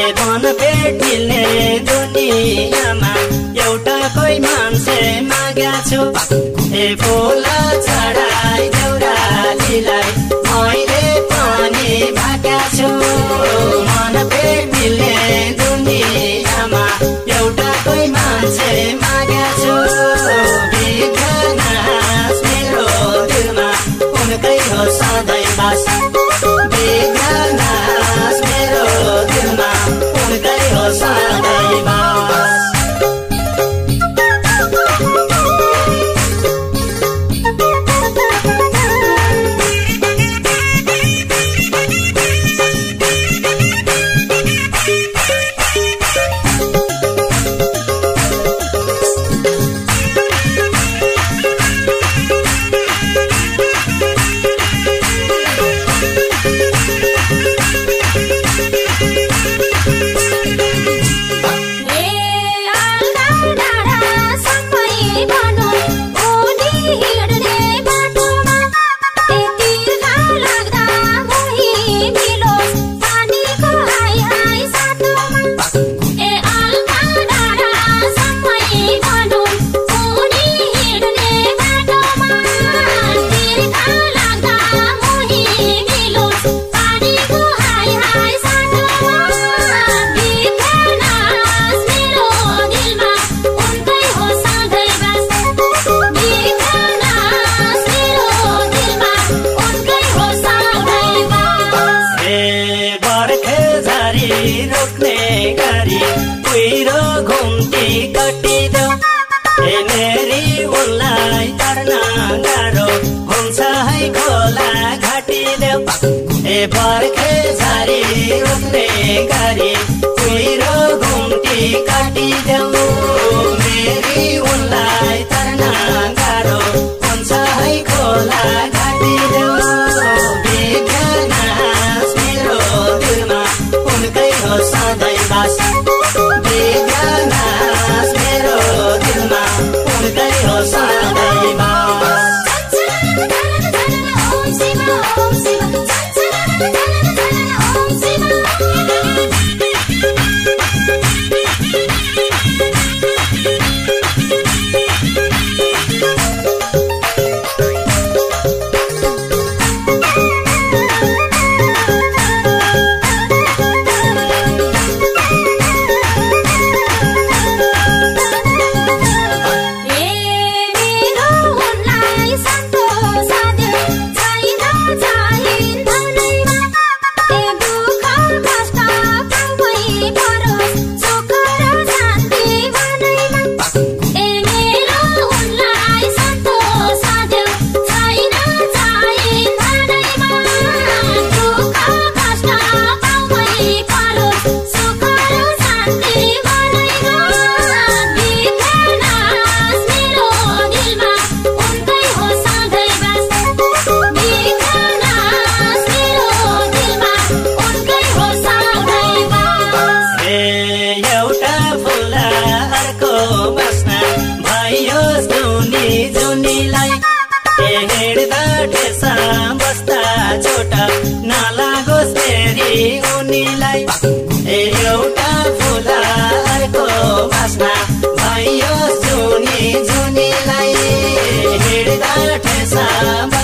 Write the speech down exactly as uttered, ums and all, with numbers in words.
मन पेट मिल्ने दुनियाँमा एउटा कोही मान्छे माग्या छु ए फुल चढाई देउरालीलाई मैले पनि भाग्या छु मन पेट मिल्ने दुनियाँमा एउटा कोही मान्छे माग्या छु बिग्रनास मेरो दिलमा उनकै हो सधैँ बास बिग्रनास मेरो दिलमा उनकै हो सधैँ बास रोक्ने गरी कुहिरो घुम्ती कटिदेऊ ए मेरी उनलाई तर्न गाह्रो हुन्छ है खोला घाटिदेऊ ए बर्खे झरी रोक्ने गरी कुहिरो घुम्ती कटिदेऊ मेरी उनलाई तर्न गाह्रो हुन्छ है खोला घाटिदेऊ बिग्रनास मेरो दिलमा उनकै हो सधैँ बास बिग्रनास मेरो दिलमा उनकै हो सधैँ बास नलागोस् फेरि उनीलाई ए एउटा फुला अर्को बास्ना भइयोस् जुनी जुनीलाई हिँड्दा ठेसा